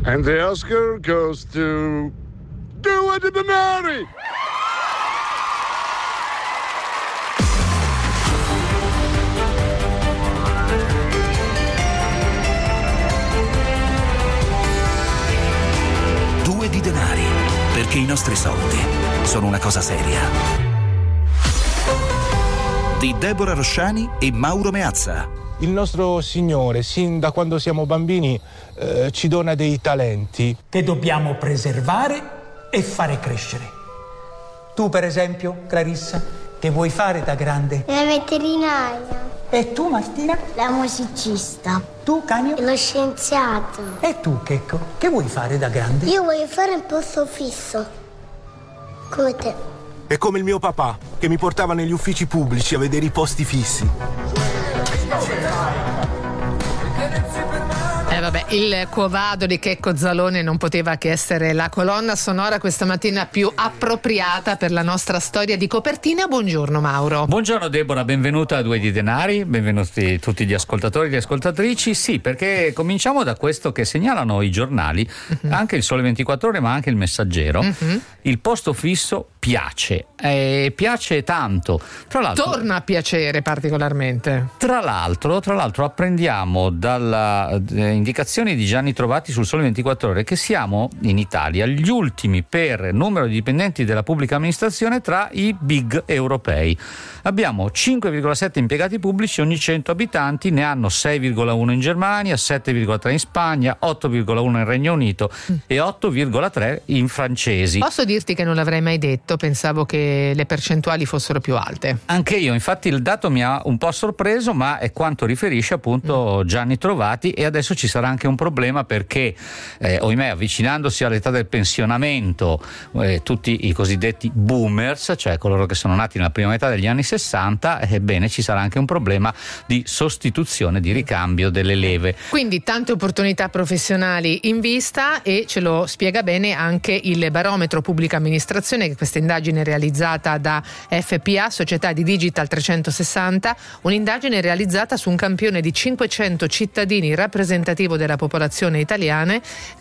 And the Oscar goes to Due Di Denari! Due di denari, perché i nostri soldi sono una cosa seria. Di Deborah Rosciani e Mauro Meazza. Il nostro Signore, sin da quando siamo bambini, ci dona dei talenti che dobbiamo preservare e fare crescere. Tu, per esempio, Clarissa, che vuoi fare da grande? La veterinaria. E tu, Martina? La musicista. Tu, Canio? Lo scienziato. E tu, Checco, che vuoi fare da grande? Io voglio fare un posto fisso, come te. È come il mio papà, che mi portava negli uffici pubblici a vedere i posti fissi. Vabbè, il Quo Vado di Checco Zalone non poteva che essere la colonna sonora questa mattina più appropriata per la nostra storia di copertina. Buongiorno Mauro. Buongiorno Deborah, benvenuta a Due di Denari, benvenuti tutti gli ascoltatori e le ascoltatrici. Sì, perché cominciamo da questo che segnalano i giornali, anche il Sole 24 Ore ma anche il Messaggero. Il posto fisso piace, piace tanto. Tra l'altro, torna a piacere particolarmente. Tra l'altro apprendiamo dalla indicazioni di Gianni Trovati sul Sole 24 Ore che siamo in Italia gli ultimi per numero di dipendenti della pubblica amministrazione tra i big europei. Abbiamo 5,7 impiegati pubblici ogni 100 abitanti, ne hanno 6,1 in Germania, 7,3 in Spagna, 8,1 in Regno Unito e 8,3 in francesi. Posso dirti che non l'avrei mai detto, pensavo che le percentuali fossero più alte. Anche io, infatti il dato mi ha un po' sorpreso, ma è quanto riferisce appunto Gianni Trovati, e adesso ci sarà anche un problema perché ohimè, avvicinandosi all'età del pensionamento, tutti i cosiddetti boomers, cioè coloro che sono nati nella prima metà degli anni 60, ebbene ci sarà anche un problema di sostituzione, di ricambio delle leve. Quindi tante opportunità professionali in vista, e ce lo spiega bene anche il barometro pubblica amministrazione, che questa indagine è realizzata da FPA, Società di Digital 360, un'indagine realizzata su un campione di 500 cittadini rappresentativo della popolazione italiana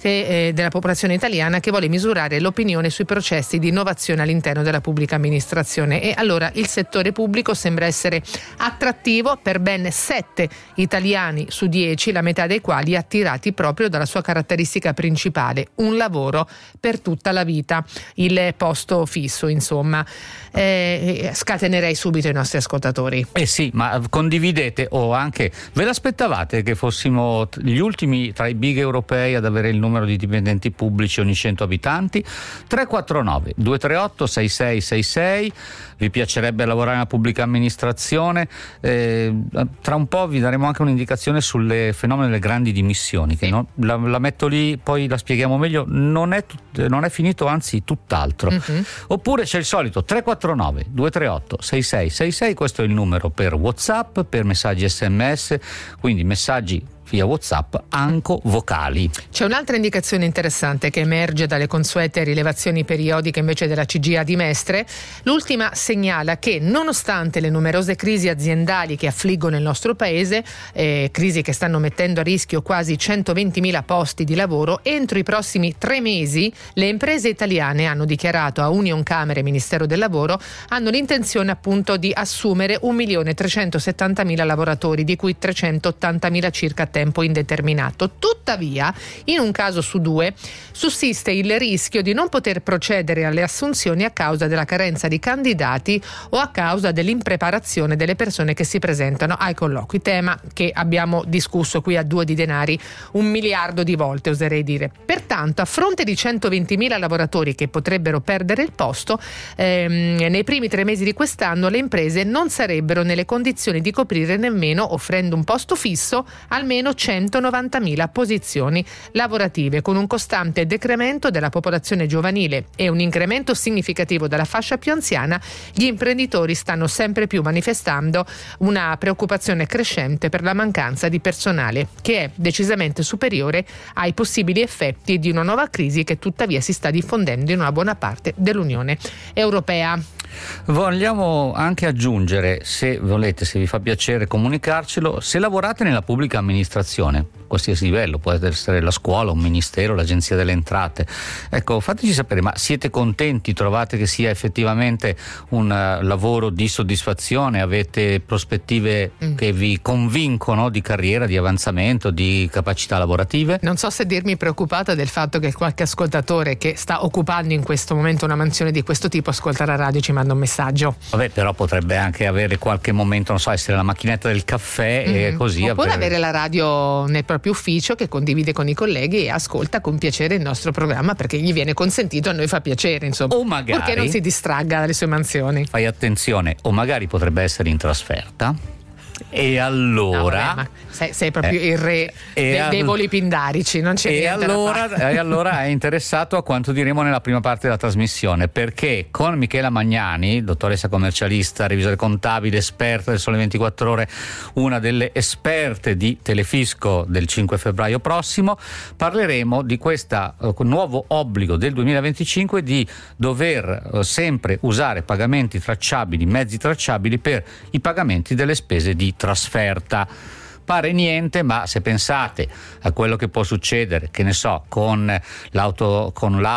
che vuole misurare l'opinione sui processi di innovazione all'interno della pubblica amministrazione. E allora il settore pubblico sembra essere attrattivo per ben 7 italiani su 10, la metà dei quali attirati proprio dalla sua caratteristica principale, un lavoro per tutta la vita, il posto fisso, insomma. Scatenerei subito i nostri ascoltatori. Sì, ma condividete o anche ve l'aspettavate che fossimo gli ultimi tra i big europei ad avere il numero di dipendenti pubblici ogni 100 abitanti? 349 238 6666. Vi piacerebbe lavorare nella pubblica amministrazione? Tra un po' vi daremo anche un'indicazione sul fenomeno delle grandi dimissioni, che la metto lì, poi la spieghiamo meglio. Non è finito, anzi tutt'altro. Oppure c'è il solito 349 238 6666, questo è il numero per WhatsApp, per messaggi SMS, quindi messaggi via WhatsApp, anche vocali. C'è un'altra indicazione interessante che emerge dalle consuete rilevazioni periodiche invece della CGIA di Mestre. L'ultima segnala che nonostante le numerose crisi aziendali che affliggono il nostro paese, crisi che stanno mettendo a rischio quasi 120.000 posti di lavoro, entro i prossimi 3 mesi le imprese italiane hanno dichiarato a Unioncamere e Ministero del Lavoro, hanno l'intenzione appunto di assumere 1.370.000 lavoratori, di cui 380.000 circa a tempo indeterminato. Tuttavia, in un caso su 2 sussiste il rischio di non poter procedere alle assunzioni a causa della carenza di candidati o a causa dell'impreparazione delle persone che si presentano ai colloqui, tema che abbiamo discusso qui a Due di Denari 1 miliardo di volte, oserei dire. Pertanto, a fronte di 120.000 lavoratori che potrebbero perdere il posto, nei primi 3 mesi di quest'anno le imprese non sarebbero nelle condizioni di coprire nemmeno, offrendo un posto fisso, almeno 190.000 posizioni lavorative. Con un costante decremento della popolazione giovanile e un incremento significativo della fascia più anziana, gli imprenditori stanno sempre più manifestando una preoccupazione crescente per la mancanza di personale, che è decisamente superiore ai possibili effetti di una nuova crisi che tuttavia si sta diffondendo in una buona parte dell'Unione Europea. Vogliamo anche aggiungere, se volete, se vi fa piacere comunicarcelo, se lavorate nella pubblica amministrazione amministrazione, qualsiasi livello, può essere la scuola, un ministero, l'agenzia delle entrate. Ecco, fateci sapere, ma siete contenti? Trovate che sia effettivamente un lavoro di soddisfazione? Avete prospettive che vi convincono di carriera, di avanzamento, di capacità lavorative? Non so se dirmi preoccupata del fatto che qualche ascoltatore che sta occupando in questo momento una mansione di questo tipo ascolta la radio e ci manda un messaggio. Vabbè, però potrebbe anche avere qualche momento, non so, essere la macchinetta del caffè e così. Oppure avere la radio nel proprio ufficio che condivide con i colleghi e ascolta con piacere il nostro programma perché gli viene consentito, a noi fa piacere, insomma. O magari, perché non si distragga dalle sue mansioni. Fai attenzione, o magari potrebbe essere in trasferta. E allora no, vabbè, ma sei proprio il re dei voli pindarici, non c'è niente da fare. E allora è interessato a quanto diremo nella prima parte della trasmissione, perché con Michela Magnani, dottoressa commercialista, revisore contabile, esperta del Sole 24 Ore, una delle esperte di Telefisco del 5 febbraio prossimo, parleremo di questo nuovo obbligo del 2025 di dover sempre usare pagamenti tracciabili, mezzi tracciabili per i pagamenti delle spese di trasferta. Pare niente, ma se pensate a quello che può succedere, che ne so, con l'auto,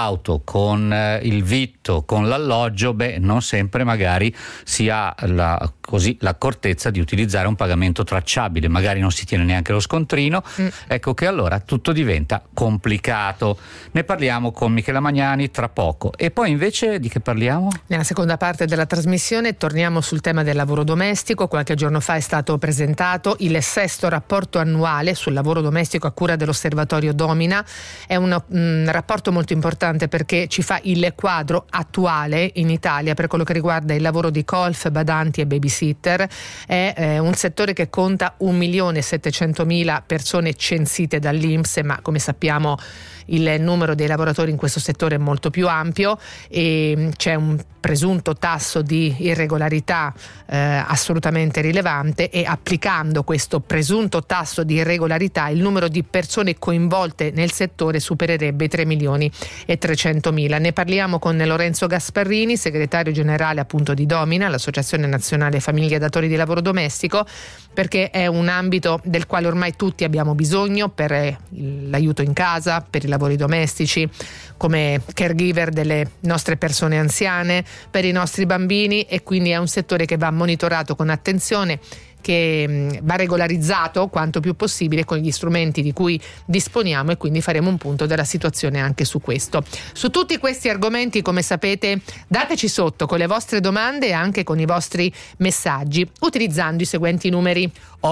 con il vitto, con l'alloggio, non sempre magari si ha l'accortezza di utilizzare un pagamento tracciabile, magari non si tiene neanche lo scontrino, ecco che allora tutto diventa complicato. Ne parliamo con Michela Magnani tra poco. E poi invece di che parliamo? Nella seconda parte della trasmissione torniamo sul tema del lavoro domestico. Qualche giorno fa è stato presentato il sesto rapporto annuale sul lavoro domestico a cura dell'Osservatorio Domina. È un rapporto molto importante perché ci fa il quadro attuale in Italia per quello che riguarda il lavoro di colf, badanti e babysitter. È un settore che conta 1.700.000 persone censite dall'INPS, ma come sappiamo il numero dei lavoratori in questo settore è molto più ampio e c'è un presunto tasso di irregolarità assolutamente rilevante, e applicando questo presunto tasso di irregolarità il numero di persone coinvolte nel settore supererebbe i 3.300.000. Ne parliamo con Lorenzo Gasparrini, segretario generale appunto di Domina, l'Associazione Nazionale Famiglie Datori di Lavoro Domestico, perché è un ambito del quale ormai tutti abbiamo bisogno per l'aiuto in casa, per i lavori domestici, come caregiver delle nostre persone anziane, per i nostri bambini, e quindi è un settore che va monitorato con attenzione, che va regolarizzato quanto più possibile con gli strumenti di cui disponiamo, e quindi faremo un punto della situazione anche su questo. Su tutti questi argomenti, come sapete, dateci sotto con le vostre domande e anche con i vostri messaggi utilizzando i seguenti numeri: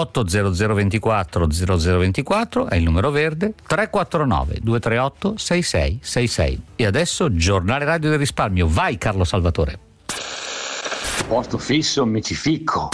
80024 0024 è il numero verde, 349 238 6666. E adesso Giornale Radio del Risparmio. Vai Carlo Salvatore. Posto fisso, mi ci ficco.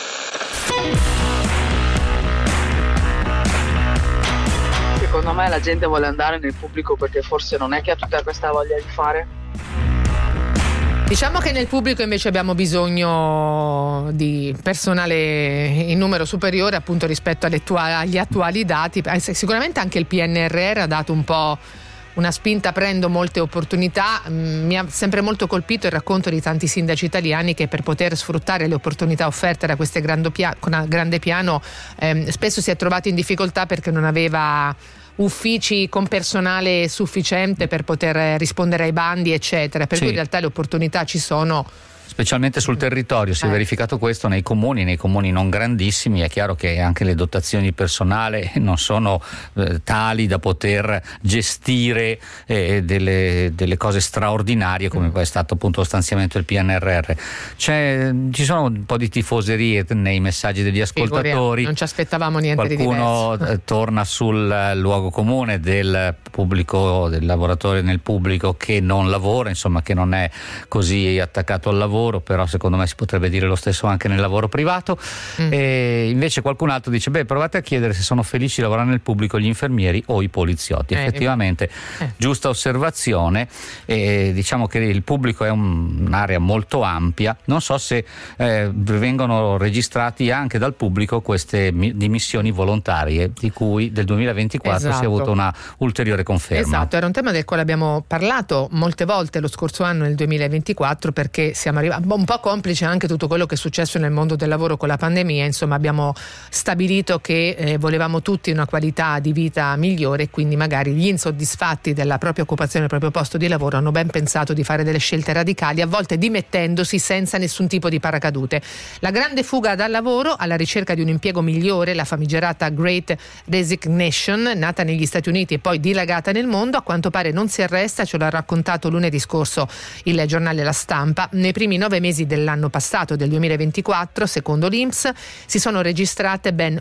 Secondo me la gente vuole andare nel pubblico perché forse non è che ha tutta questa voglia di fare. Diciamo che nel pubblico invece abbiamo bisogno di personale in numero superiore appunto rispetto agli attuali dati. Sicuramente anche il PNRR ha dato un po' una spinta, prendo molte opportunità. Mi ha sempre molto colpito il racconto di tanti sindaci italiani che per poter sfruttare le opportunità offerte da questo grande piano spesso si è trovato in difficoltà perché non aveva uffici con personale sufficiente per poter rispondere ai bandi eccetera, per cui in realtà le opportunità ci sono. Specialmente sul territorio si è verificato questo nei comuni non grandissimi. È chiaro che anche le dotazioni di personale non sono tali da poter gestire delle cose straordinarie come poi è stato appunto lo stanziamento del PNRR. Ci sono un po' di tifoserie nei messaggi degli ascoltatori. Non ci aspettavamo niente di diverso. Qualcuno torna sul luogo comune del pubblico, del lavoratore nel pubblico che non lavora, insomma che non è così attaccato al lavoro, però secondo me si potrebbe dire lo stesso anche nel lavoro privato. E invece qualcun altro dice provate a chiedere se sono felici di lavorare nel pubblico gli infermieri o i poliziotti. Effettivamente giusta osservazione. Diciamo che il pubblico è un'area molto ampia, non so se vengono registrati anche dal pubblico queste dimissioni volontarie di cui del 2024 si è avuto una ulteriore conferma. Esatto, era un tema del quale abbiamo parlato molte volte lo scorso anno, nel 2024, perché siamo arrivati un po' complice anche tutto quello che è successo nel mondo del lavoro con la pandemia, insomma abbiamo stabilito che volevamo tutti una qualità di vita migliore, e quindi magari gli insoddisfatti della propria occupazione, del proprio posto di lavoro, hanno ben pensato di fare delle scelte radicali, a volte dimettendosi senza nessun tipo di paracadute. La grande fuga dal lavoro alla ricerca di un impiego migliore, la famigerata Great Resignation, nata negli Stati Uniti e poi dilagata nel mondo, a quanto pare non si arresta, ce l'ha raccontato lunedì scorso il giornale La Stampa. Nei primi 9 mesi dell'anno passato, del 2024, secondo l'INPS, si sono registrate ben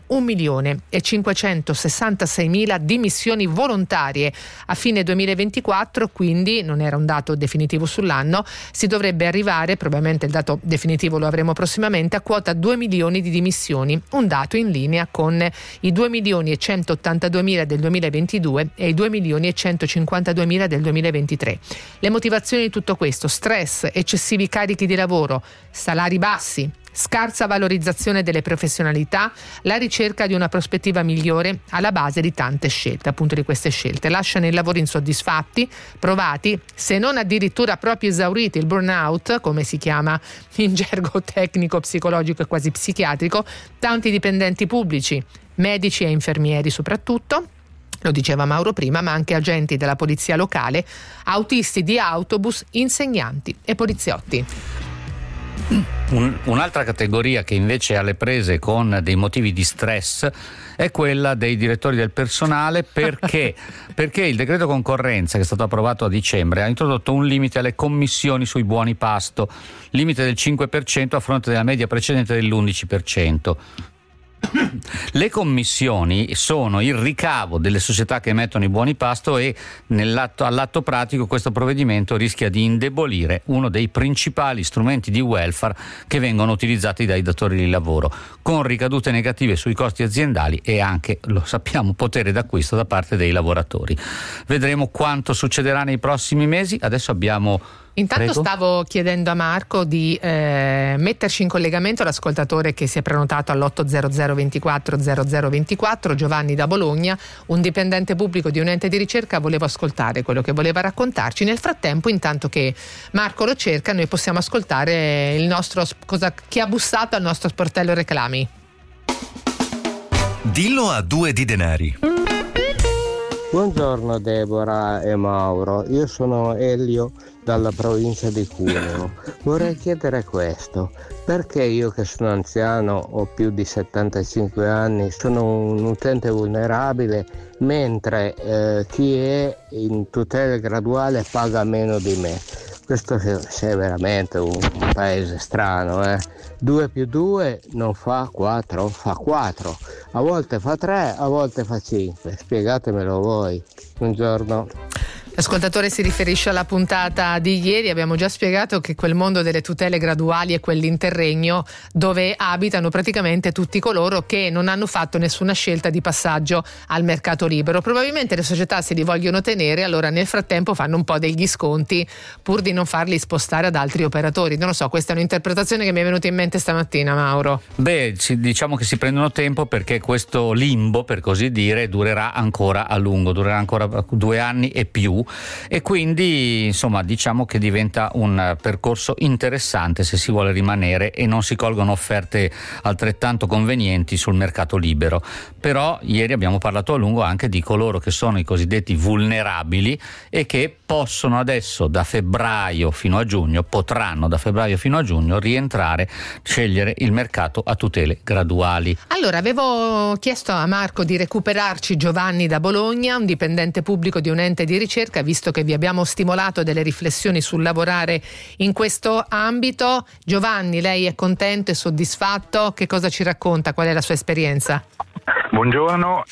1.566.000 dimissioni volontarie. A fine 2024, quindi non era un dato definitivo sull'anno, si dovrebbe arrivare, probabilmente il dato definitivo lo avremo prossimamente, a quota 2 milioni di dimissioni, un dato in linea con i 2.182.000 del 2022 e i 2.152.000 del 2023. Le motivazioni di tutto questo: stress, eccessivi carichi di lavoro, salari bassi, scarsa valorizzazione delle professionalità, la ricerca di una prospettiva migliore alla base di tante scelte, appunto di queste scelte. Lasciano i lavori insoddisfatti, provati, se non addirittura proprio esauriti, il burnout, come si chiama in gergo tecnico, psicologico e quasi psichiatrico, tanti dipendenti pubblici, medici e infermieri soprattutto. Lo diceva Mauro prima, ma anche agenti della polizia locale, autisti di autobus, insegnanti e poliziotti. Un'altra categoria che invece è alle prese con dei motivi di stress è quella dei direttori del personale, perché il decreto concorrenza, che è stato approvato a dicembre, ha introdotto un limite alle commissioni sui buoni pasto, limite del 5% a fronte della media precedente dell'11%. Le commissioni sono il ricavo delle società che emettono i buoni pasto e all'atto pratico questo provvedimento rischia di indebolire uno dei principali strumenti di welfare che vengono utilizzati dai datori di lavoro, con ricadute negative sui costi aziendali e anche, lo sappiamo, potere d'acquisto da parte dei lavoratori. Vedremo quanto succederà nei prossimi mesi. Adesso abbiamo... Intanto Prego. stavo chiedendo a Marco di metterci in collegamento l'ascoltatore che si è prenotato all'800 24 0024, Giovanni da Bologna, un dipendente pubblico di un ente di ricerca. Volevo ascoltare quello che voleva raccontarci. Nel frattempo, intanto che Marco lo cerca, noi possiamo ascoltare il nostro chi ha bussato al nostro sportello reclami. Dillo a 2 di denari. Buongiorno Deborah e Mauro, io sono Elio dalla provincia di Cuneo. Vorrei chiedere questo: perché io che sono anziano, ho più di 75 anni, sono un utente vulnerabile, mentre chi è in tutela graduale paga meno di me? Questo è veramente un paese strano, 2 più 2 non fa 4, fa 4. A volte fa 3, a volte fa 5. Spiegatemelo voi. Buongiorno. L'ascoltatore si riferisce alla puntata di ieri. Abbiamo già spiegato che quel mondo delle tutele graduali è quell'interregno dove abitano praticamente tutti coloro che non hanno fatto nessuna scelta di passaggio al mercato libero. Probabilmente le società se li vogliono tenere, allora nel frattempo fanno un po' degli sconti pur di non farli spostare ad altri operatori. Non lo so, questa è un'interpretazione che mi è venuta in mente stamattina, Mauro. Diciamo che si prendono tempo perché questo limbo, per così dire, durerà ancora a lungo, durerà ancora 2 anni e più, e quindi insomma diciamo che diventa un percorso interessante se si vuole rimanere e non si colgono offerte altrettanto convenienti sul mercato libero. Però ieri abbiamo parlato a lungo anche di coloro che sono i cosiddetti vulnerabili e che possono adesso da febbraio fino a giugno, potranno da febbraio fino a giugno rientrare, scegliere il mercato a tutele graduali. Allora, avevo chiesto a Marco di recuperarci Giovanni da Bologna, un dipendente pubblico di un ente di ricerca, visto che vi abbiamo stimolato delle riflessioni sul lavorare in questo ambito. Giovanni, lei è contento e soddisfatto? Che cosa ci racconta? Qual è la sua esperienza? Buongiorno,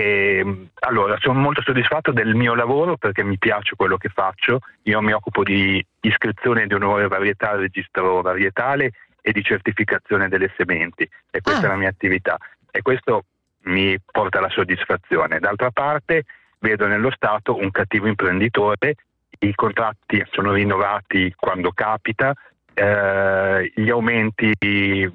allora sono molto soddisfatto del mio lavoro perché mi piace quello che faccio. Io mi occupo di iscrizione di onore varietale, registro varietale e di certificazione delle sementi, e questa è la mia attività e questo mi porta alla soddisfazione. D'altra parte vedo nello Stato un cattivo imprenditore, i contratti sono rinnovati quando capita, gli aumenti degli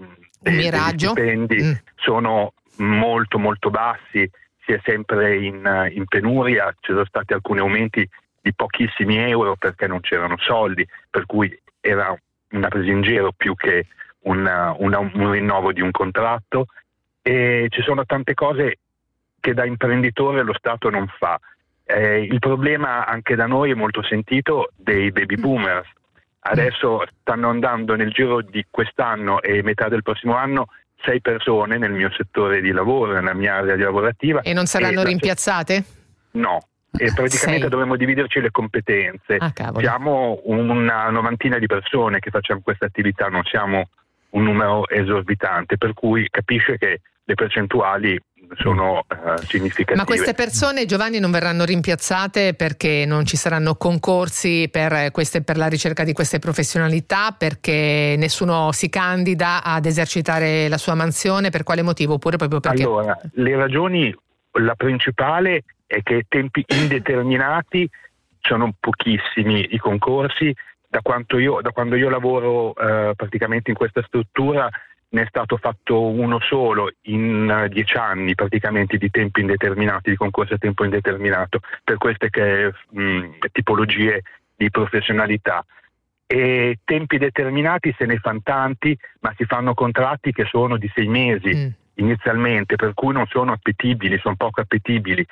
stipendi sono molto molto bassi, si è sempre in penuria, ci sono stati alcuni aumenti di pochissimi euro perché non c'erano soldi, per cui era una presa in giro più che un rinnovo di un contratto, e ci sono tante cose che da imprenditore lo Stato non fa. Il problema anche da noi è molto sentito dei baby boomers. Adesso stanno andando nel giro di quest'anno e metà del prossimo anno 6 persone nel mio settore di lavoro, nella mia area lavorativa. E non saranno rimpiazzate? No. E praticamente dovremmo dividerci le competenze. Siamo una novantina di persone che facciamo questa attività, non siamo un numero esorbitante, per cui capisce che le percentuali sono significative. Ma queste persone, Giovanni, non verranno rimpiazzate perché non ci saranno concorsi per la ricerca di queste professionalità, perché nessuno si candida ad esercitare la sua mansione? Per quale motivo? Oppure proprio perché? Allora, le ragioni, la principale è che tempi indeterminati sono pochissimi i concorsi. Da quando io lavoro praticamente in questa struttura ne è stato fatto uno solo in 10 anni praticamente di tempi indeterminati, di concorsi a tempo indeterminato per queste tipologie di professionalità. E tempi determinati se ne fanno tanti, ma si fanno contratti che sono di 6 mesi inizialmente, per cui non sono appetibili, sono poco appetibili.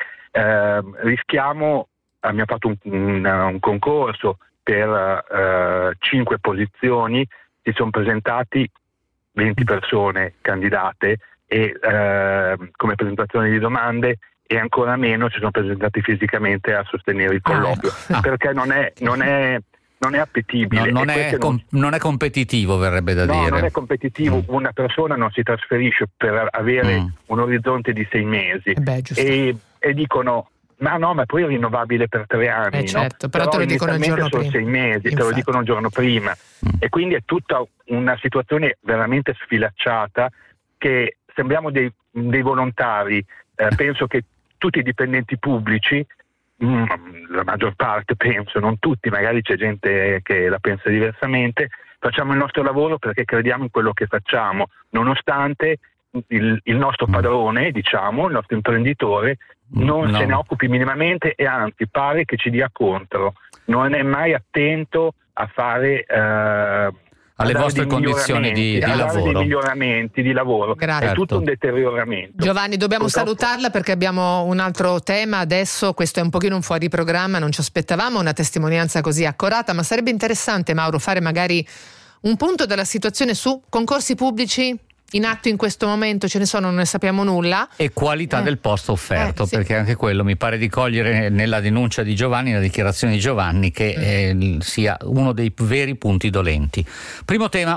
Abbiamo fatto un concorso per 5 posizioni, si sono presentati 20 persone candidate e come presentazione di domande, e ancora meno si sono presentati fisicamente a sostenere il colloquio, perché non è appetibile. Non è competitivo, verrebbe da dire. No, non è competitivo. Una persona non si trasferisce per avere un orizzonte di 6 mesi. E dicono: ma poi è rinnovabile per 3 anni. Certo, però te lo dicono il giorno prima. Sono 6 mesi, te lo dicono il giorno prima. E quindi è tutta una situazione veramente sfilacciata, che sembriamo dei volontari. Penso che tutti i dipendenti pubblici, la maggior parte penso, non tutti, magari c'è gente che la pensa diversamente, facciamo il nostro lavoro perché crediamo in quello che facciamo, nonostante il nostro padrone, diciamo, il nostro imprenditore non se ne occupi minimamente, e anzi pare che ci dia contro, non è mai attento a fare alle vostre condizioni di lavoro, dei miglioramenti di lavoro. Grazie. È tutto un deterioramento. Giovanni, dobbiamo salutarla perché abbiamo un altro tema adesso. Questo è un pochino un fuori programma, non ci aspettavamo una testimonianza così accorata, ma sarebbe interessante, Mauro, fare magari un punto della situazione su concorsi pubblici in atto in questo momento. Ce ne sono, non ne sappiamo nulla, e qualità del posto offerto, sì. Perché anche quello mi pare di cogliere nella denuncia di Giovanni, nella dichiarazione di Giovanni, che sia uno dei veri punti dolenti. Primo tema.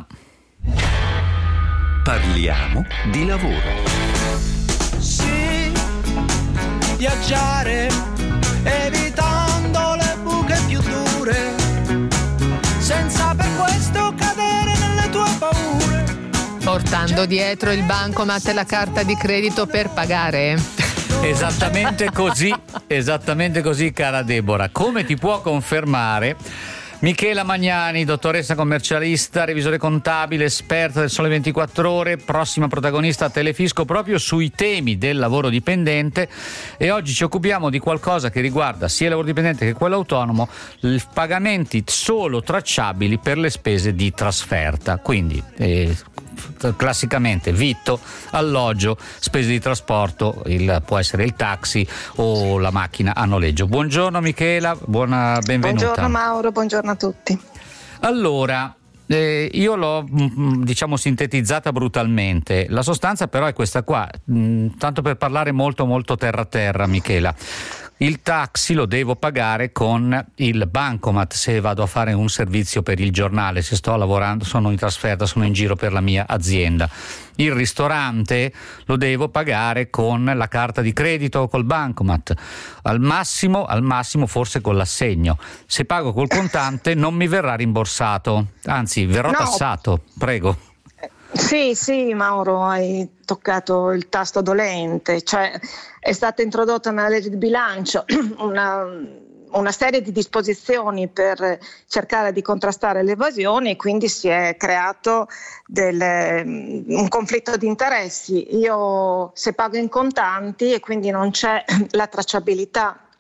Parliamo di lavoro. Sì, viaggiare evitando le buche più dure, senza per questo cadere nelle tue paure, portando dietro il bancomat e la carta di credito per pagare. Esattamente così, cara Deborah. Come ti può confermare Michela Magnani, dottoressa commercialista, revisore contabile, esperta del Sole 24 Ore, prossima protagonista a Telefisco proprio sui temi del lavoro dipendente, e oggi ci occupiamo di qualcosa che riguarda sia il lavoro dipendente che quello autonomo, i pagamenti solo tracciabili per le spese di trasferta, quindi classicamente vitto, alloggio, spese di trasporto, può essere il taxi o la macchina a noleggio. Buongiorno Michela, benvenuta. Buongiorno Mauro, buongiorno a tutti. Allora, io l'ho sintetizzata brutalmente, la sostanza però è questa qua, tanto per parlare molto molto terra Michela. Il taxi lo devo pagare con il bancomat se vado a fare un servizio per il giornale, se sto lavorando, sono in trasferta, sono in giro per la mia azienda. Il ristorante lo devo pagare con la carta di credito o col bancomat, al massimo forse con l'assegno. Se pago col contante non mi verrà rimborsato, anzi verrò tassato. Prego. Sì, Mauro, hai toccato il tasto dolente, cioè è stata introdotta nella legge di bilancio una serie di disposizioni per cercare di contrastare l'evasione, e quindi si è creato un conflitto di interessi. Io se pago in contanti e quindi non c'è la tracciabilità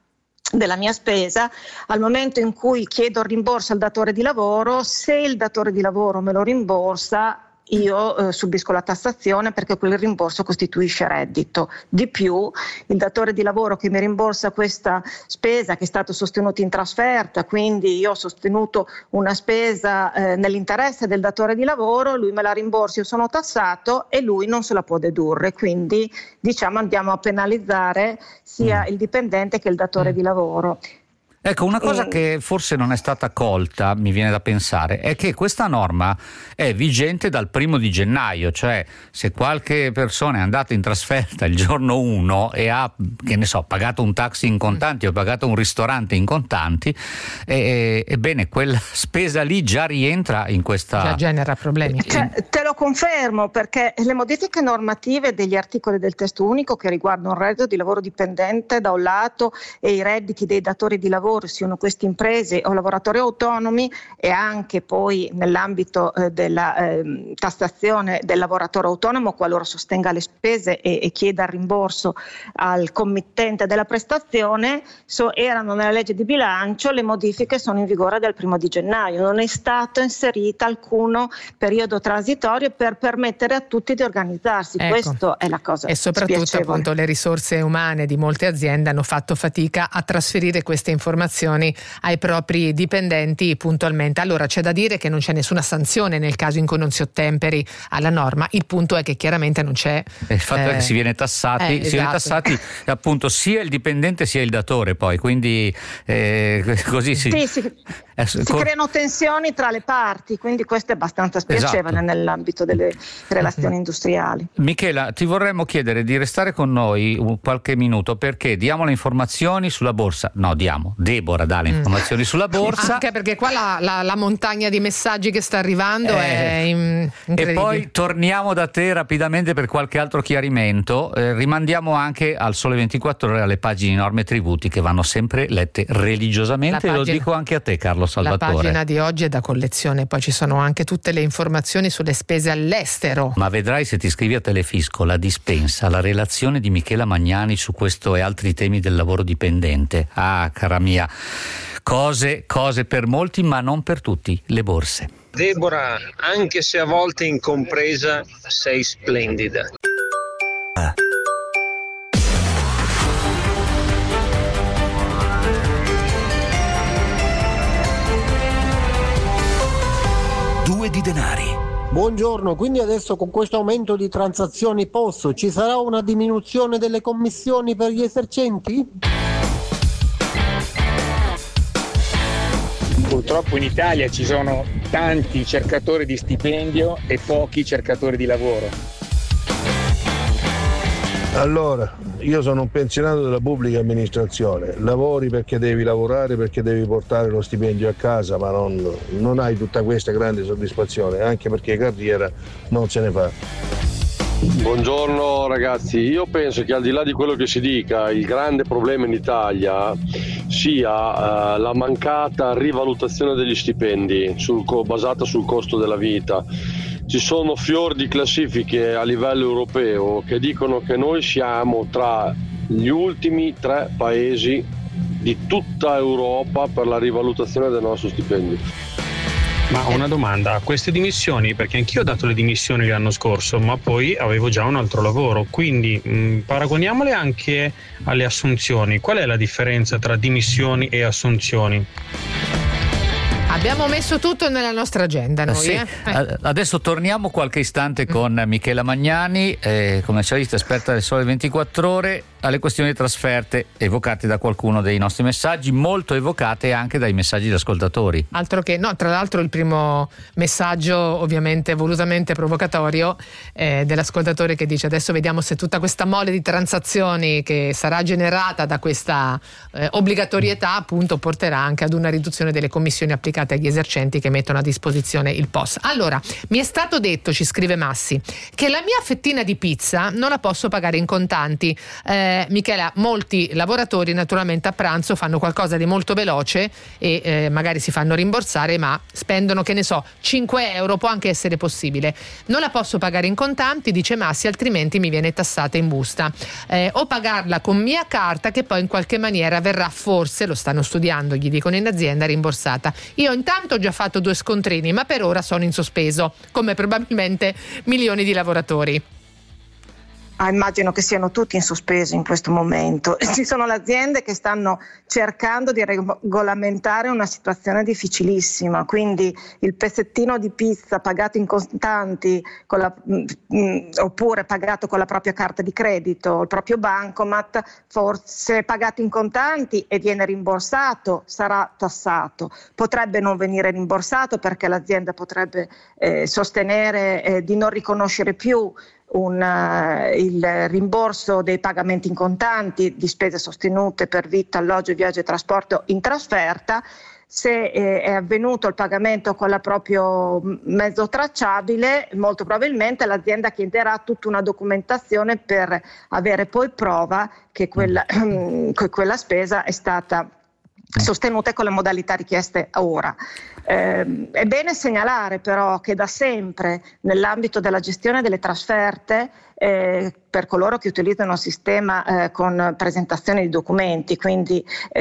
della mia spesa, al momento in cui chiedo il rimborso al datore di lavoro, se il datore di lavoro me lo rimborsa, io subisco la tassazione perché quel rimborso costituisce reddito. Di più, il datore di lavoro che mi rimborsa questa spesa, che è stato sostenuto in trasferta, quindi io ho sostenuto una spesa nell'interesse del datore di lavoro, lui me la rimborsa, io sono tassato e lui non se la può dedurre, quindi diciamo andiamo a penalizzare sia il dipendente che il datore di lavoro. Ecco, una cosa che forse non è stata colta, mi viene da pensare, è che questa norma è vigente dal 1° di gennaio, cioè se qualche persona è andata in trasferta il giorno 1 e ha, che ne so, pagato un taxi in contanti o pagato un ristorante in contanti, ebbene quella spesa lì già rientra in questa... Già genera problemi. Te lo confermo, perché le modifiche normative degli articoli del testo unico che riguardano il reddito di lavoro dipendente da un lato e i redditi dei datori di lavoro, siano queste imprese o lavoratori autonomi, e anche poi nell'ambito della tassazione del lavoratore autonomo qualora sostenga le spese e chieda il rimborso al committente della prestazione, erano nella legge di bilancio. Le modifiche sono in vigore dal 1° di gennaio, non è stato inserito alcuno periodo transitorio per permettere a tutti di organizzarsi. Ecco. Questo è la cosa e soprattutto spiacevole. appunto le risorse umane di molte aziende hanno fatto fatica a trasferire queste informazioni ai propri dipendenti puntualmente. Allora c'è da dire che non c'è nessuna sanzione nel caso in cui non si ottemperi alla norma, il punto è che chiaramente non c'è il fatto è che si viene tassati esatto. Appunto sia il dipendente sia il datore, poi quindi così si creano tensioni tra le parti, quindi questo è abbastanza spiacevole nell'ambito delle relazioni industriali. Michela, ti vorremmo chiedere di restare con noi qualche minuto, perché diamo le informazioni sulla borsa. Deborah dà le informazioni sulla borsa. Anche perché qua la montagna di messaggi che sta arrivando è incredibile. E poi torniamo da te rapidamente per qualche altro chiarimento. Rimandiamo anche al Sole 24 Ore alle pagine norme e tributi, che vanno sempre lette religiosamente, lo dico anche a te, Carlo Salvatore. La pagina di oggi è da collezione, poi ci sono anche tutte le informazioni sulle spese all'estero. Ma vedrai, se ti iscrivi a Telefisco, la dispensa, la relazione di Michela Magnani su questo e altri temi del lavoro dipendente. Ah, cara mia, cose per molti ma non per tutti, le borse. Deborah, anche se a volte incompresa, sei splendida. Due di denari. Buongiorno, quindi adesso con questo aumento di transazioni POS ci sarà una diminuzione delle commissioni per gli esercenti? Purtroppo in Italia ci sono tanti cercatori di stipendio e pochi cercatori di lavoro. Allora, io sono un pensionato della pubblica amministrazione, lavori perché devi lavorare, perché devi portare lo stipendio a casa, ma non hai tutta questa grande soddisfazione, anche perché carriera non se ne fa. Buongiorno ragazzi, io penso che al di là di quello che si dica, il grande problema in Italia sia la mancata rivalutazione degli stipendi basata sul costo della vita. Ci sono fior di classifiche a livello europeo che dicono che noi siamo tra gli ultimi 3 paesi di tutta Europa per la rivalutazione del nostro stipendio. Ma una domanda, queste dimissioni, perché anch'io ho dato le dimissioni l'anno scorso, ma poi avevo già un altro lavoro, quindi paragoniamole anche alle assunzioni. Qual è la differenza tra dimissioni e assunzioni? Abbiamo messo tutto nella nostra agenda noi. Sì. Adesso torniamo qualche istante con Michela Magnani, commercialista esperta del Sole 24 Ore, alle questioni trasferte evocate da qualcuno dei nostri messaggi, molto evocate anche dai messaggi di ascoltatori. Altro che no, tra l'altro il primo messaggio ovviamente volutamente provocatorio dell'ascoltatore che dice: adesso vediamo se tutta questa mole di transazioni che sarà generata da questa obbligatorietà appunto porterà anche ad una riduzione delle commissioni applicate agli esercenti che mettono a disposizione il POS. Allora, mi è stato detto, ci scrive Massi, che la mia fettina di pizza non la posso pagare in contanti, Michela, molti lavoratori naturalmente a pranzo fanno qualcosa di molto veloce e magari si fanno rimborsare, ma spendono, che ne so, 5 euro, può anche essere possibile. Non la posso pagare in contanti, dice Massi, altrimenti mi viene tassata in busta. O pagarla con mia carta, che poi in qualche maniera verrà, forse, lo stanno studiando, gli dicono in azienda, rimborsata. Io intanto ho già fatto 2 scontrini, ma per ora sono in sospeso, come probabilmente milioni di lavoratori. Immagino che siano tutti in sospeso in questo momento. Ci sono le aziende che stanno cercando di regolamentare una situazione difficilissima, quindi il pezzettino di pizza pagato in contanti oppure pagato con la propria carta di credito, il proprio bancomat, forse pagato in contanti e viene rimborsato, sarà tassato. Potrebbe non venire rimborsato perché l'azienda potrebbe sostenere di non riconoscere più il rimborso dei pagamenti in contanti di spese sostenute per vitto, alloggio, viaggio e trasporto in trasferta. Se è avvenuto il pagamento con il proprio mezzo tracciabile, molto probabilmente l'azienda chiederà tutta una documentazione per avere poi prova che quella spesa è stata sostenute con le modalità richieste ora. È bene segnalare però che da sempre nell'ambito della gestione delle trasferte, per coloro che utilizzano il sistema con presentazione di documenti, quindi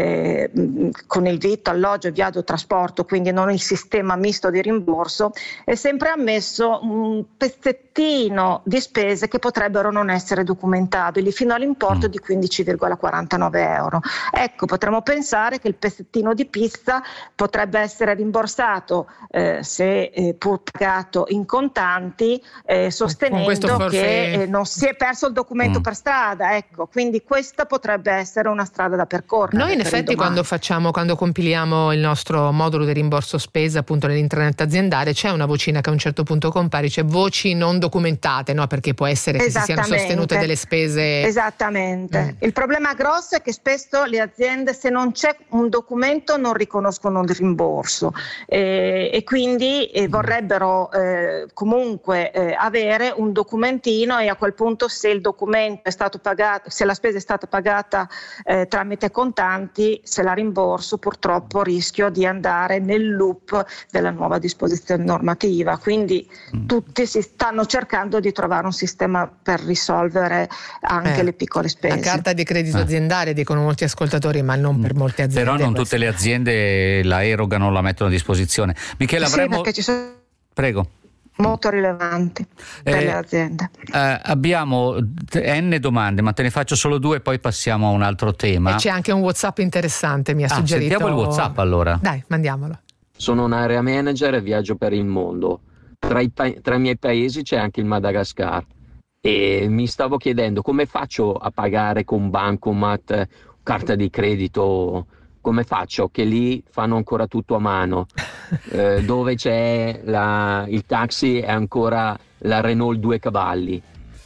con il vitto, alloggio, viaggio, trasporto, quindi non il sistema misto di rimborso, è sempre ammesso un pezzettino di spese che potrebbero non essere documentabili fino all'importo di 15,49 euro. Ecco, potremmo pensare che il pezzettino di pizza potrebbe essere rimborsato se pur pagato in contanti, sostenendo che non si è perso il documento per strada, ecco, quindi questa potrebbe essere una strada da percorrere. Noi in effetti quando compiliamo il nostro modulo di rimborso spesa appunto nell'intranet aziendale, c'è una vocina che a un certo punto compare, c'è voci non documentate, no? Perché può essere che si siano sostenute delle spese. Esattamente. Il problema grosso è che spesso le aziende, se non c'è un documento, non riconoscono il rimborso e quindi vorrebbero comunque avere un documentino, e a quel punto, se il documento è stato pagato, se la spesa è stata pagata tramite contanti, se la rimborso, purtroppo rischio di andare nel loop della nuova disposizione normativa. Quindi tutti si stanno cercando di trovare un sistema per risolvere anche le piccole spese. La carta di credito aziendale, dicono molti ascoltatori, ma non per molte aziende. Però non tutte le aziende la erogano, la mettono a disposizione. Michela, avremo... perché ci sono... Prego. Molto rilevanti per le aziende. Abbiamo N domande, ma te ne faccio solo 2 e poi passiamo a un altro tema. E c'è anche un WhatsApp interessante, mi ha suggerito. Sentiamo il WhatsApp allora. Dai, mandiamolo. Sono un area manager e viaggio per il mondo. Tra i miei paesi c'è anche il Madagascar e mi stavo chiedendo come faccio a pagare con bancomat, carta di credito. Come faccio? Che lì fanno ancora tutto a mano, dove c'è il taxi è ancora la Renault 2 cavalli.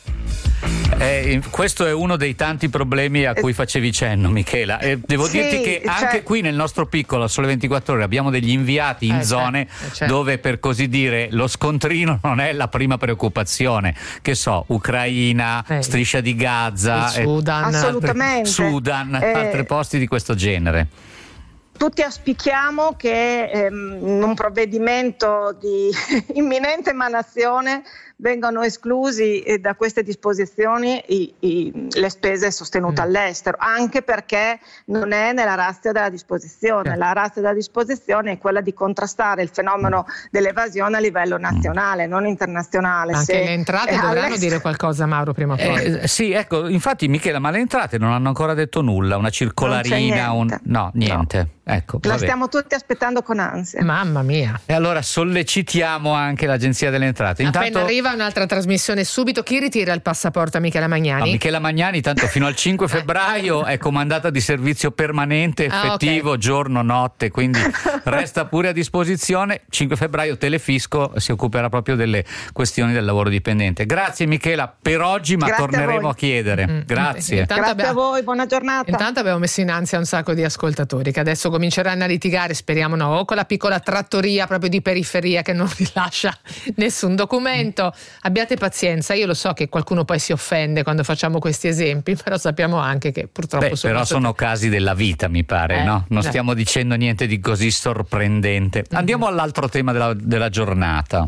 Questo è uno dei tanti problemi a cui facevi cenno, Michela. Devo dirti che anche qui nel nostro piccolo Sole 24 Ore abbiamo degli inviati in zone dove, per così dire, lo scontrino non è la prima preoccupazione. Che so, Ucraina, Striscia di Gaza, Sudan, assolutamente. Sudan, altri posti di questo genere. Tutti auspichiamo che in un provvedimento di imminente emanazione vengano esclusi da queste disposizioni le spese sostenute all'estero, anche perché non è nella ratio della disposizione. La ratio della disposizione è quella di contrastare il fenomeno dell'evasione a livello nazionale, non internazionale. Anche le entrate dovranno dire qualcosa, Mauro, prima o poi. Sì, ecco, infatti Michela, ma le entrate non hanno ancora detto nulla, una circolarina, niente. No. Ecco, la stiamo tutti aspettando con ansia. Mamma mia. E allora sollecitiamo anche l'Agenzia delle Entrate. Appena arriva un'altra trasmissione subito. Chi ritira il passaporto a Michela Magnani? Michela Magnani, tanto fino al 5 febbraio è comandata di servizio permanente, effettivo, giorno, notte, quindi resta pure a disposizione. 5 febbraio Telefisco si occuperà proprio delle questioni del lavoro dipendente. Grazie Michela per oggi, ma torneremo a chiedere. Grazie. Grazie a voi, buona giornata. Intanto abbiamo messo in ansia un sacco di ascoltatori che adesso cominceranno a litigare, speriamo no, o con la piccola trattoria proprio di periferia che non rilascia nessun documento, abbiate pazienza, io lo so che qualcuno poi si offende quando facciamo questi esempi, però sappiamo anche che purtroppo sono casi della vita, mi pare, no? Non stiamo dicendo niente di così sorprendente. Andiamo all'altro tema della giornata.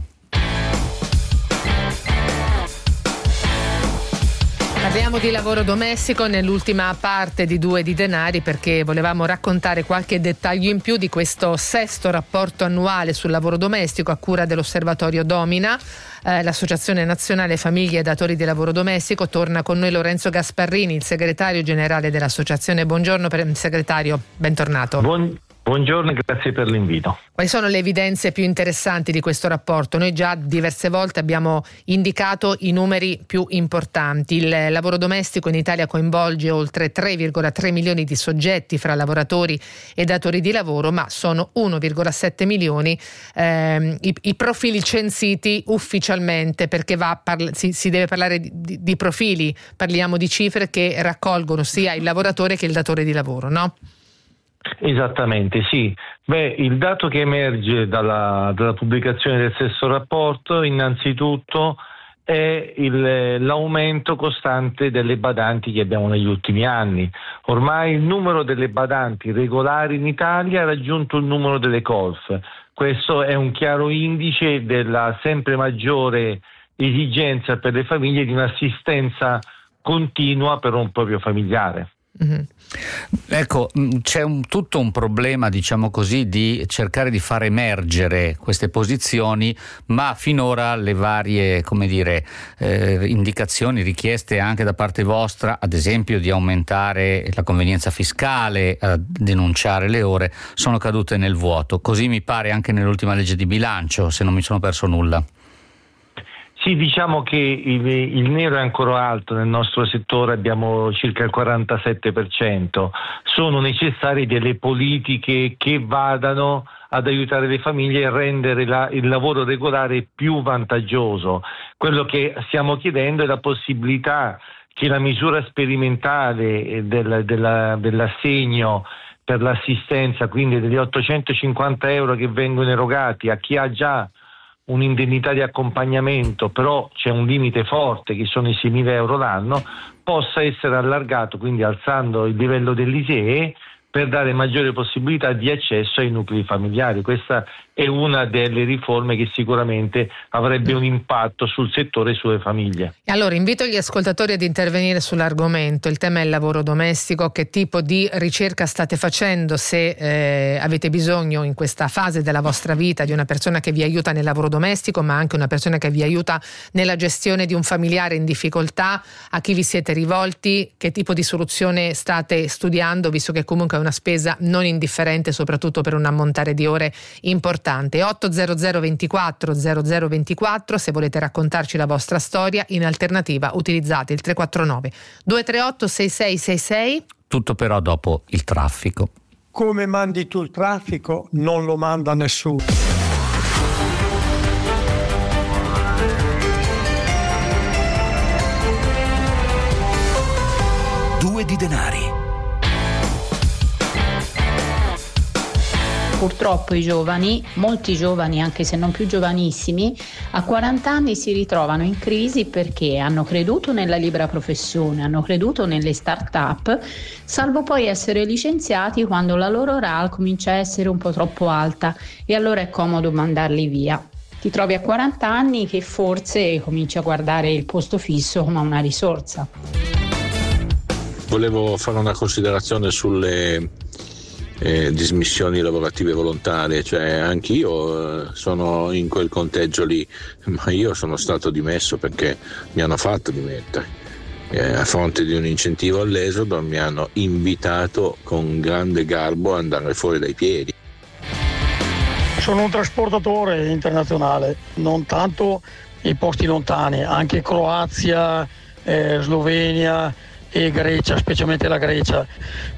Parliamo di lavoro domestico nell'ultima parte di Due di Denari, perché volevamo raccontare qualche dettaglio in più di questo 6° rapporto annuale sul lavoro domestico a cura dell'Osservatorio Domina. L'Associazione Nazionale Famiglie e Datori di Lavoro Domestico. Torna con noi Lorenzo Gasparrini, il segretario generale dell'associazione. Buongiorno segretario, bentornato. Buongiorno e grazie per l'invito. Quali sono le evidenze più interessanti di questo rapporto? Noi già diverse volte abbiamo indicato i numeri più importanti. Il lavoro domestico in Italia coinvolge oltre 3,3 milioni di soggetti fra lavoratori e datori di lavoro, ma sono 1,7 milioni i profili censiti ufficialmente, perché si deve parlare di profili, parliamo di cifre che raccolgono sia il lavoratore che il datore di lavoro, no? Esattamente, sì. Il dato che emerge dalla pubblicazione del 6° rapporto innanzitutto è l'aumento costante delle badanti che abbiamo negli ultimi anni. Ormai il numero delle badanti regolari in Italia ha raggiunto il numero delle colf. Questo è un chiaro indice della sempre maggiore esigenza per le famiglie di un'assistenza continua per un proprio familiare. Mm-hmm. Ecco, c'è tutto un problema, diciamo così, di cercare di far emergere queste posizioni, ma finora le varie, indicazioni, richieste anche da parte vostra, ad esempio di aumentare la convenienza fiscale, denunciare le ore, sono cadute nel vuoto. Così mi pare anche nell'ultima legge di bilancio, se non mi sono perso nulla. Sì, diciamo che il nero è ancora alto nel nostro settore, abbiamo circa il 47%. Sono necessarie delle politiche che vadano ad aiutare le famiglie e rendere il lavoro regolare più vantaggioso. Quello che stiamo chiedendo è la possibilità che la misura sperimentale dell'assegno per l'assistenza, quindi degli 850 euro che vengono erogati a chi ha già un'indennità di accompagnamento, però c'è un limite forte che sono i 6.000 euro l'anno, possa essere allargato, quindi alzando il livello dell'ISEE, per dare maggiore possibilità di accesso ai nuclei familiari. Questa è una delle riforme che sicuramente avrebbe un impatto sul settore e sulle famiglie. E allora invito gli ascoltatori ad intervenire sull'argomento. Il tema è il lavoro domestico. Che tipo di ricerca state facendo? Se avete bisogno in questa fase della vostra vita di una persona che vi aiuta nel lavoro domestico, ma anche una persona che vi aiuta nella gestione di un familiare in difficoltà, a chi vi siete rivolti? Che tipo di soluzione state studiando, visto che comunque è una spesa non indifferente, soprattutto per un ammontare di ore importante? 800 24 0024, se volete raccontarci la vostra storia. In alternativa utilizzate il 349 238 6666. Tutto però dopo il traffico. Come mandi tu il traffico non lo manda nessuno. Due di Denari. Purtroppo i giovani, molti giovani anche se non più giovanissimi, a 40 anni si ritrovano in crisi perché hanno creduto nella libera professione, hanno creduto nelle start-up, salvo poi essere licenziati quando la loro RAL comincia a essere un po' troppo alta e allora è comodo mandarli via. Ti trovi a 40 anni che forse cominci a guardare il posto fisso come una risorsa. Volevo fare una considerazione sulle dismissioni lavorative volontarie, cioè anch'io sono in quel conteggio lì, ma io sono stato dimesso perché mi hanno fatto dimettere. A fronte di un incentivo all'esodo mi hanno invitato con grande garbo ad andare fuori dai piedi. Sono un trasportatore internazionale, non tanto i posti lontani, anche Croazia, Slovenia e Grecia, specialmente la Grecia,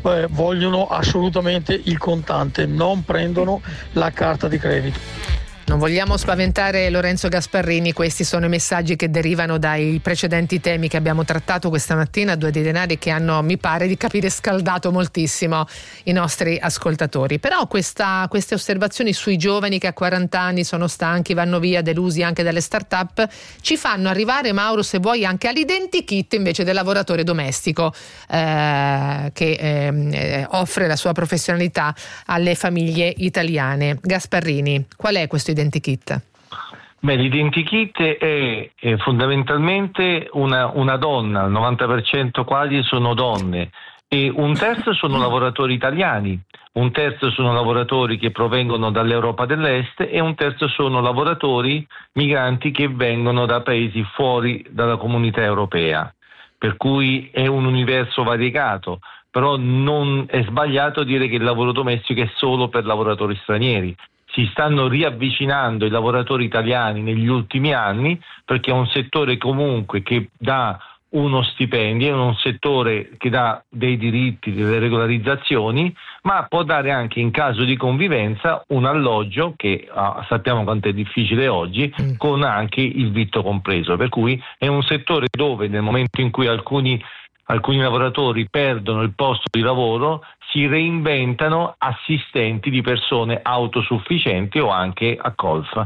vogliono assolutamente il contante, non prendono la carta di credito. Non vogliamo spaventare Lorenzo Gasparrini, questi sono i messaggi che derivano dai precedenti temi che abbiamo trattato questa mattina, Due dei denari che hanno, mi pare di capire, scaldato moltissimo i nostri ascoltatori. Però queste osservazioni sui giovani che a 40 anni sono stanchi, vanno via, delusi anche dalle start-up, ci fanno arrivare, Mauro, se vuoi, anche all'identikit invece del lavoratore domestico che offre la sua professionalità alle famiglie italiane. Gasparrini, qual è questo identikit? Beh, l'identikit è fondamentalmente una donna, il 90% quasi sono donne, e un terzo sono lavoratori italiani, un terzo sono lavoratori che provengono dall'Europa dell'Est e un terzo sono lavoratori migranti che vengono da paesi fuori dalla comunità europea, per cui è un universo variegato, però non è sbagliato dire che il lavoro domestico è solo per lavoratori stranieri. Si stanno riavvicinando i lavoratori italiani negli ultimi anni perché è un settore comunque che dà uno stipendio, è un settore che dà dei diritti, delle regolarizzazioni, ma può dare anche in caso di convivenza un alloggio che sappiamo quanto è difficile oggi, con anche il vitto compreso, per cui è un settore dove nel momento in cui alcuni lavoratori perdono il posto di lavoro si reinventano assistenti di persone autosufficienti o anche a colfa.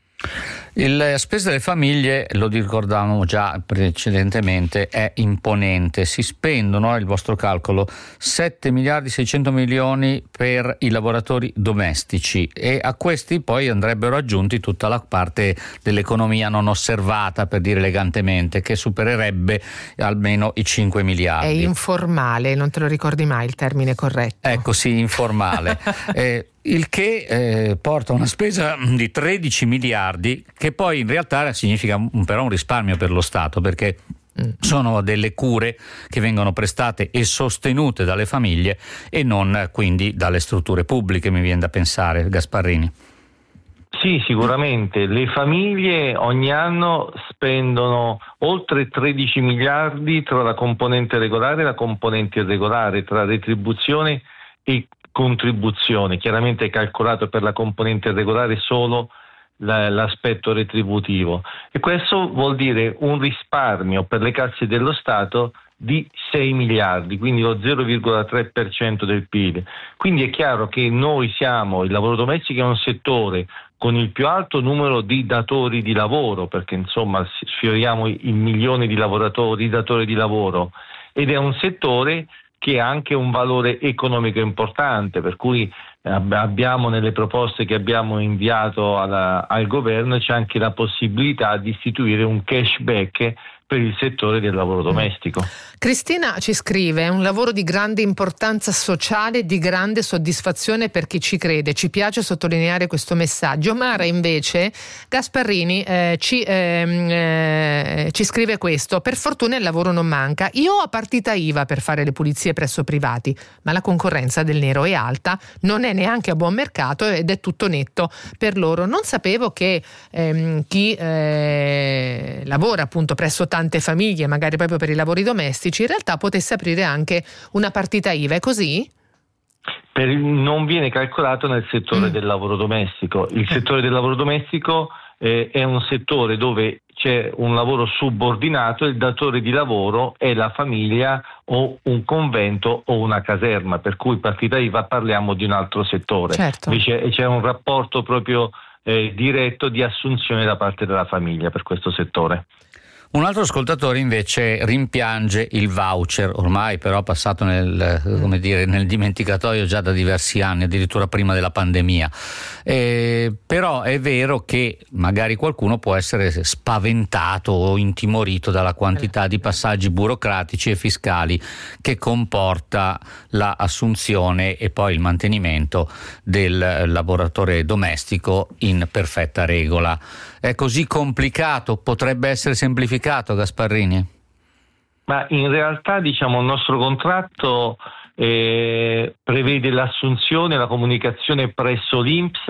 La spesa delle famiglie, lo ricordavamo già precedentemente, è imponente. Si spendono, il vostro calcolo, 7 miliardi 600 milioni per i lavoratori domestici, e a questi poi andrebbero aggiunti tutta la parte dell'economia non osservata, per dire elegantemente, che supererebbe almeno i 5 miliardi. È informale, non te lo ricordi mai il termine corretto. Ecco, sì, informale. Il che porta a una spesa di 13 miliardi, che poi in realtà significa però un risparmio per lo Stato, perché sono delle cure che vengono prestate e sostenute dalle famiglie e non quindi dalle strutture pubbliche, mi viene da pensare, Gasparrini. Sì, sicuramente. Le famiglie ogni anno spendono oltre 13 miliardi tra la componente regolare e la componente irregolare, tra retribuzione e contribuzione. Chiaramente è calcolato per la componente regolare solo l'aspetto retributivo, e questo vuol dire un risparmio per le casse dello Stato di 6 miliardi, quindi lo 0,3% del PIL. Quindi è chiaro che noi il lavoro domestico è un settore con il più alto numero di datori di lavoro, perché insomma sfioriamo il milione di lavoratori, datori di lavoro, ed è un settore che ha anche un valore economico importante, per cui abbiamo nelle proposte che abbiamo inviato al governo c'è anche la possibilità di istituire un cashback per il settore del lavoro domestico. Cristina ci scrive: è un lavoro di grande importanza sociale, di grande soddisfazione per chi ci crede. Ci piace sottolineare questo messaggio. Mara invece, Gasparrini ci scrive questo: per fortuna il lavoro non manca. Io ho partita IVA per fare le pulizie presso privati, ma la concorrenza del nero è alta, non è neanche a buon mercato ed è tutto netto per loro. Non sapevo che chi lavora appunto presso tante famiglie, magari proprio per i lavori domestici, in realtà potesse aprire anche una partita IVA. È così? Non viene calcolato nel settore del lavoro domestico. Il settore del lavoro domestico è un settore dove c'è un lavoro subordinato, il datore di lavoro è la famiglia o un convento o una caserma, per cui partita IVA parliamo di un altro settore. Certo. Invece c'è un rapporto proprio diretto di assunzione da parte della famiglia per questo settore. Un altro ascoltatore invece rimpiange il voucher, ormai però passato nel dimenticatoio già da diversi anni, addirittura prima della pandemia. Però è vero che magari qualcuno può essere spaventato o intimorito dalla quantità di passaggi burocratici e fiscali che comporta l'assunzione e poi il mantenimento del lavoratore domestico in perfetta regola. È così complicato? Potrebbe essere semplificato, Gasparrini? Ma in realtà il nostro contratto prevede l'assunzione e la comunicazione presso l'INPS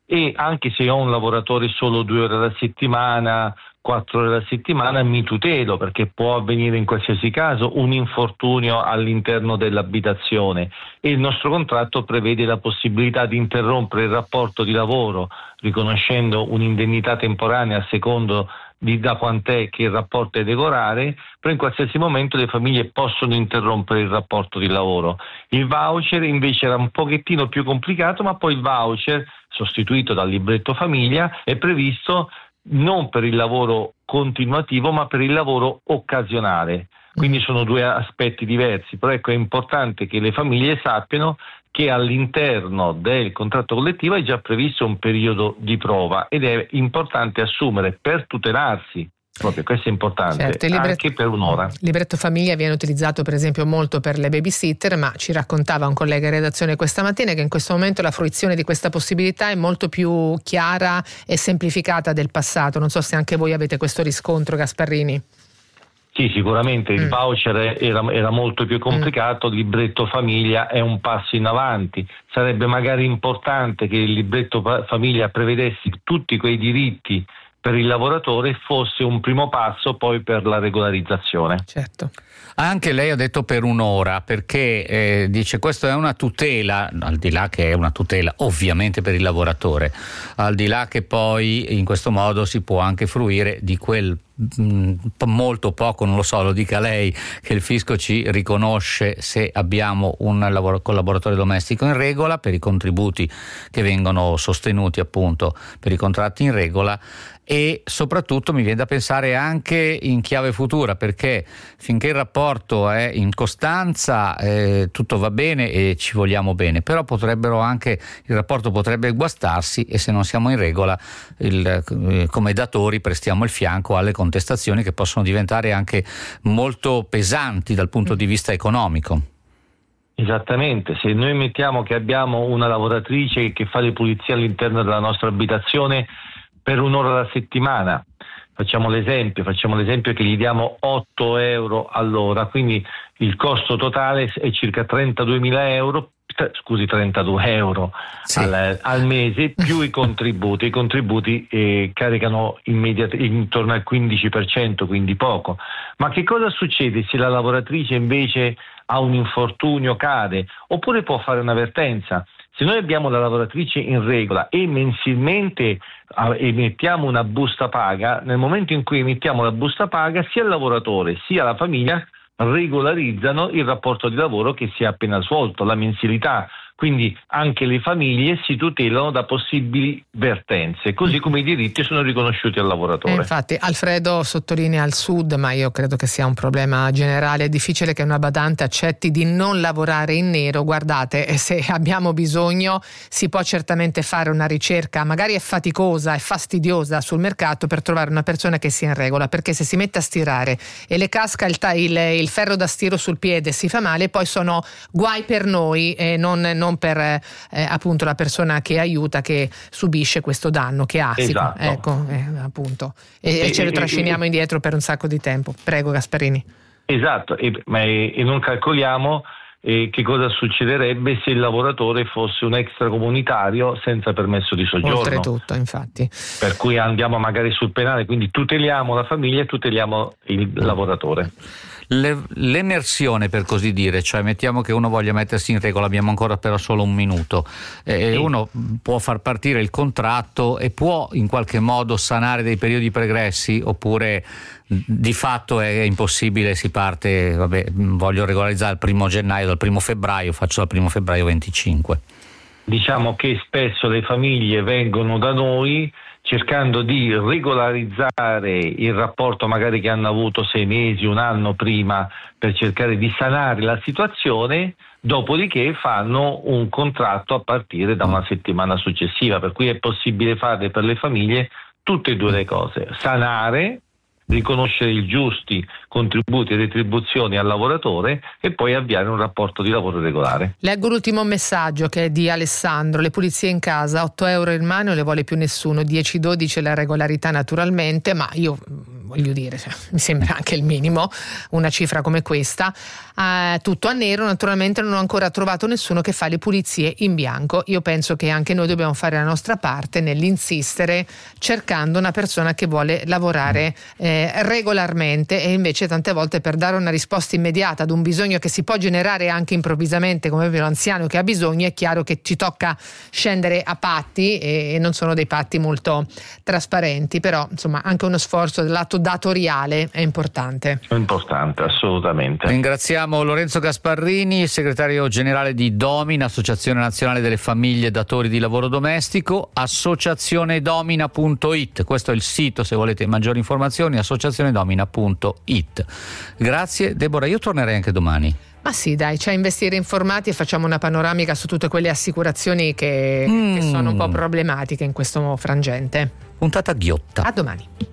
e anche se ho un lavoratore solo 2 ore alla settimana, 4 ore alla settimana, mi tutelo, perché può avvenire in qualsiasi caso un infortunio all'interno dell'abitazione e il nostro contratto prevede la possibilità di interrompere il rapporto di lavoro riconoscendo un'indennità temporanea a secondo da quant'è che il rapporto è regolare, però in qualsiasi momento le famiglie possono interrompere il rapporto di lavoro. Il voucher invece era un pochettino più complicato, ma poi il voucher, sostituito dal libretto famiglia, è previsto non per il lavoro continuativo ma per il lavoro occasionale. Quindi sono 2 aspetti diversi, però ecco, è importante che le famiglie sappiano che all'interno del contratto collettivo è già previsto un periodo di prova ed è importante assumere per tutelarsi. Proprio questo è importante, certo, anche per un'ora. Il libretto famiglia viene utilizzato per esempio molto per le babysitter, ma ci raccontava un collega in redazione questa mattina che in questo momento la fruizione di questa possibilità è molto più chiara e semplificata del passato. Non so se anche voi avete questo riscontro, Gasparrini. Sì, sicuramente il voucher era molto più complicato, il libretto famiglia è un passo in avanti. Sarebbe magari importante che il libretto famiglia prevedesse tutti quei diritti per il lavoratore, fosse un primo passo poi per la regolarizzazione. Certo. Anche lei ha detto per un'ora, perché dice questo è una tutela, al di là che è una tutela ovviamente per il lavoratore, al di là che poi in questo modo si può anche fruire di quel molto poco, non lo so, lo dica lei, che il fisco ci riconosce se abbiamo un collaboratore domestico in regola, per i contributi che vengono sostenuti appunto per i contratti in regola, e soprattutto mi viene da pensare anche in chiave futura, perché finché il rapporto è in costanza tutto va bene e ci vogliamo bene, però il rapporto potrebbe guastarsi e se non siamo in regola come datori prestiamo il fianco alle contestazioni che possono diventare anche molto pesanti dal punto di vista economico. Esattamente, se noi mettiamo che abbiamo una lavoratrice che fa le pulizie all'interno della nostra abitazione per un'ora alla settimana, facciamo l'esempio che gli diamo 8 euro all'ora, quindi il costo totale è circa 32 euro sì, al mese più i contributi. I contributi caricano intorno al 15%, quindi poco. Ma che cosa succede se la lavoratrice invece ha un infortunio, cade, oppure può fare un'avvertenza? Se noi abbiamo la lavoratrice in regola e mensilmente emettiamo una busta paga, nel momento in cui emettiamo la busta paga sia il lavoratore sia la famiglia regolarizzano il rapporto di lavoro che si è appena svolto, la mensilità. Quindi anche le famiglie si tutelano da possibili vertenze, così come i diritti sono riconosciuti al lavoratore. Infatti Alfredo sottolinea al sud, ma io credo che sia un problema generale, è difficile che una badante accetti di non lavorare in nero. Guardate, se abbiamo bisogno si può certamente fare una ricerca, magari è faticosa, è fastidiosa sul mercato per trovare una persona che sia in regola, perché se si mette a stirare e le casca il ferro da stiro sul piede, si fa male, poi sono guai per noi e non per appunto la persona che aiuta, che subisce questo danno che ha. Esatto. Ecco, appunto. E ce lo trasciniamo indietro per un sacco di tempo. Prego Gasparrini. Esatto, e non calcoliamo che cosa succederebbe se il lavoratore fosse un extracomunitario senza permesso di soggiorno. Oltretutto, infatti. Per cui andiamo magari sul penale, quindi tuteliamo la famiglia e tuteliamo il lavoratore. L'emersione, per così dire, cioè mettiamo che uno voglia mettersi in regola, abbiamo ancora però solo un minuto, uno può far partire il contratto e può in qualche modo sanare dei periodi pregressi, oppure di fatto è impossibile, si parte, voglio regolarizzare il 1 gennaio, dal 1 febbraio faccio dal 1 febbraio 25. Diciamo che spesso le famiglie vengono da noi cercando di regolarizzare il rapporto magari che hanno avuto 6 mesi, un anno prima, per cercare di sanare la situazione, dopodiché fanno un contratto a partire da una settimana successiva, per cui è possibile fare per le famiglie tutte e due le cose: sanare, riconoscere i giusti contributi e retribuzioni al lavoratore e poi avviare un rapporto di lavoro regolare. Leggo l'ultimo messaggio che è di Alessandro: le pulizie in casa, 8 euro in mano, non le vuole più nessuno, 10-12 la regolarità naturalmente, ma io voglio dire, mi sembra anche il minimo una cifra come questa. Tutto a nero, naturalmente non ho ancora trovato nessuno che fa le pulizie in bianco. Io penso che anche noi dobbiamo fare la nostra parte nell'insistere cercando una persona che vuole lavorare regolarmente, e invece tante volte per dare una risposta immediata ad un bisogno che si può generare anche improvvisamente, come per l'anziano che ha bisogno, è chiaro che ci tocca scendere a patti, e non sono dei patti molto trasparenti, però insomma anche uno sforzo del lato datoriale è importante. È importante, assolutamente. Ringraziamo Lorenzo Gasparrini, segretario generale di Domin, Associazione Nazionale delle Famiglie Datori di Lavoro Domestico, associazionedomina.it, questo è il sito se volete maggiori informazioni, associazionedomina.it. Grazie Deborah, io tornerei anche domani. Ma sì, dai, c'è Investire Informati e facciamo una panoramica su tutte quelle assicurazioni che sono un po' problematiche in questo frangente. Puntata ghiotta. A domani.